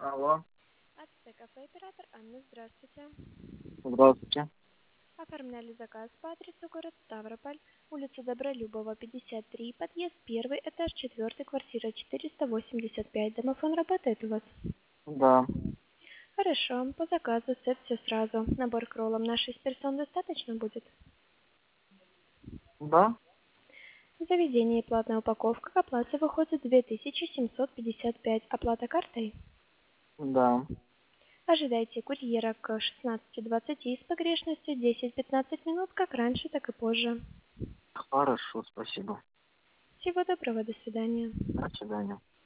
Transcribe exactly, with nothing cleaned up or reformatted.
Алло, АЦТ кафе оператор Анна, здравствуйте. здравствуйте. Оформляли заказ по адресу город Ставрополь, улица Добролюбова, пятьдесят три, подъезд первый, этаж четвертый, квартира четыреста восемьдесят пять. Домофон работает у вас? Да, Хорошо, по заказу сет все сразу. Набор к роллам на шесть персон достаточно будет? да, В заведении платная упаковка к оплате выходит две тысячи семьсот пятьдесят пять. Оплата картой? да. Ожидайте курьера к шестнадцати двадцати с погрешностью десять-пятнадцать минут, как раньше, так и позже. Хорошо, спасибо. Всего доброго, до свидания. До свидания.